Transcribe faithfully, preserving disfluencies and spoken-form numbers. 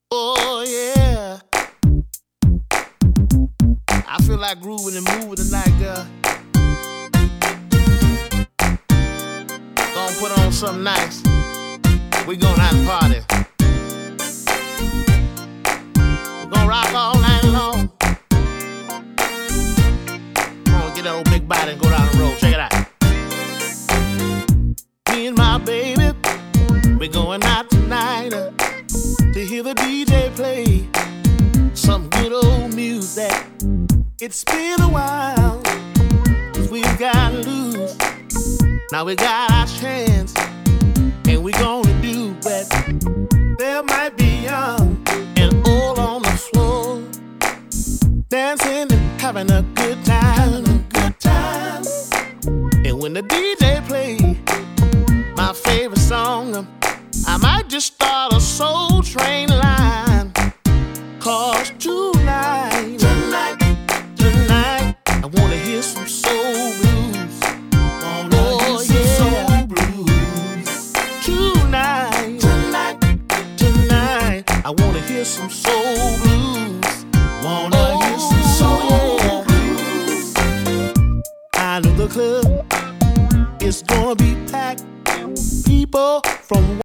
Oh yeah, I feel like grooving and moving tonight, girl. Gonna put on something nice. We gonna have a party. We gonna rock all night long. Gonna get that old big body and go down the road. Check it out. Me and my baby, we going out tonight uh, to hear the D J play some good old music. It's been a while since we've got loose. Now we got our chance, and we gonna do it. There might be young and old on the floor, dancing and having a good time, having a good time. And when the D J play my favorite song, I might just start a soul train line. Cause tonight, tonight, tonight, I wanna hear some soul blues. Wanna oh, hear some yeah. soul blues. Tonight, tonight, tonight, I wanna hear some soul blues. Wanna oh, hear some soul yeah. blues. I know the club is gonna be packed. People from